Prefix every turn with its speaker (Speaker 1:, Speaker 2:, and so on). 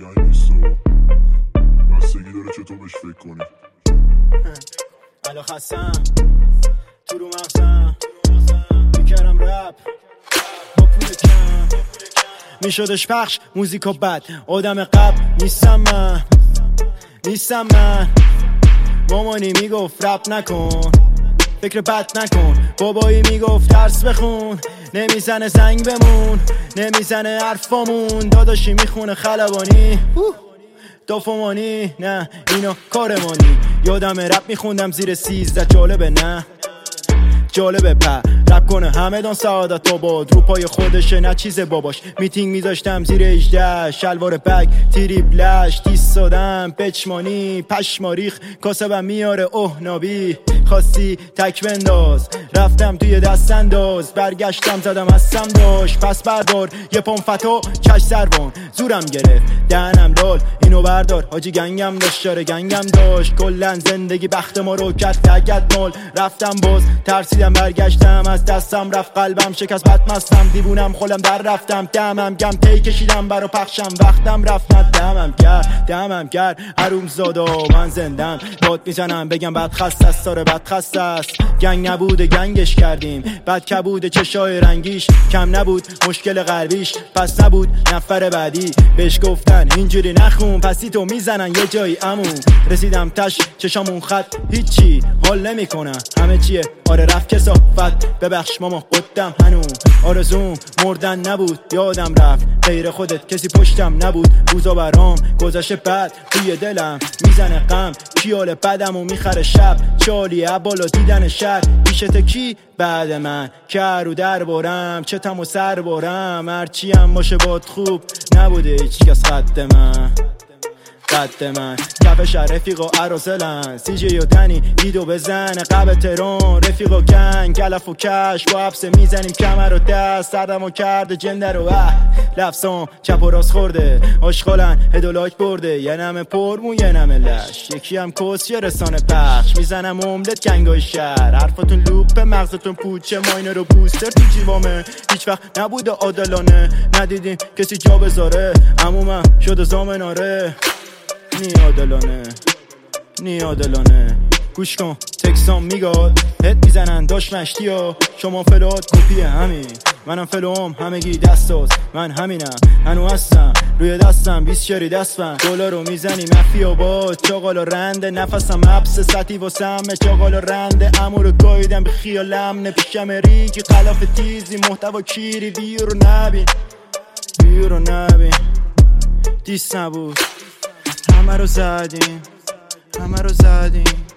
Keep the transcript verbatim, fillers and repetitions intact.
Speaker 1: مافیایی نیست و بستگی داره چطور بهش فکر کنی.
Speaker 2: الان خستم تو رو مغزم میکرم رپ با پول کم میشدش پخش موزیکو بد آدم قبل نیستم من نیستم من مامانی میگفت رپ نکن فکر بد نکن بابایی میگفت درس بخون نمیزنه زنگ بمون نمیزنه حرفامون داداشی میخونه خلبانی دافمانی نه اینا کارمانی یادم رپ میخوندم زیر سیزده جالبه نه جالبه په رپ کنه همه دان سعادت آباد رو پای خودشه نه چیز باباش میتینگ میذاشتم زیر اجده شلوار بگ تریبلش تیس سادم پچمانی پشماریخ کاسبم میاره اوه نابی خواستی تک بنداز رفتم توی دست انداز برگشتم زدم هستم داشت پس بردار یه پام فتا کش سروان زورم گرفت دهنم لال اینو بردار حاجی گنگم داشت شاره گنگم داشت کلن زندگی بخت ما رو کرد تگت مال رفتم باز ترسیدم برگشتم از دستم رفت قلبم شکست بد مستم دیوونم خولم در رفتم دمم گم تی کشیدم برا پخشم وقتم رفت نه دمم کرد دمم کرد حروم زادا من زندم داد میزنم بگم بد خست است ساره بد خست است گنگ نبوده گنگش کردیم بد کبوده چشای رنگیش کم نبود مشکل قلبیش پس نبود نفر بعدی بهش گفتن اینجوری نخون پسی تو میزنن یه جایی امون رسیدم تش چشامون خط هیچی حال نمیکنه همه چیه آره رفت کسافت ببخش ماما قدم هنوز آرزوم مردن نبود یادم رفت غیر خودت کسی پشتم نبود روزا برام گذشته بد توی دلم میزنه غم کیال بدم و میخره شب چالیه بالا دیدن شهر پیشت کی بعد من که رو در بارم چتم و سر بارم هرچی هم باشه باد خوب نبوده هیچ کس قد من قد من کفش رفیقا عرازلن سی جی و تنی دیدو بزن قبل ترون رفیقا کن کلف و کش با حبسه میزنیم کمر و دست سردم و کرده جنده رو اه لفظام چپ و راست خورده آشغالن هدولاک برده یه نمه پرمون یه نمه لش یکی هم کس یه رسانه پخش میزنم املت گنگای شهر حرفاتون لوپ مغزتون پوچه ما اینو رو بوستر تو جیوامه هیچ وقت نبوده عادلانه ندیدیم کسی جا بذاره عمومم شده زامناره نی عادلانه نی عادلانه گوش کن تکسام میگاد هد میزنن داش مشتی ها شما فلات کپی همین منم فلوم همگی دستاز من همینم هنو هستم روی دستم بیست شری دستم گلا رو میزنی مفیا با چاقالا رنده نفسم حبس سطی واسم چاقالا رنده امو رو گایدم به خیالم نپیشم ریگی خلاف تیزی محتوا کیری بیو رو نبین بیو رو نبین دیست نبود همه رو زدیم همه رو زدیم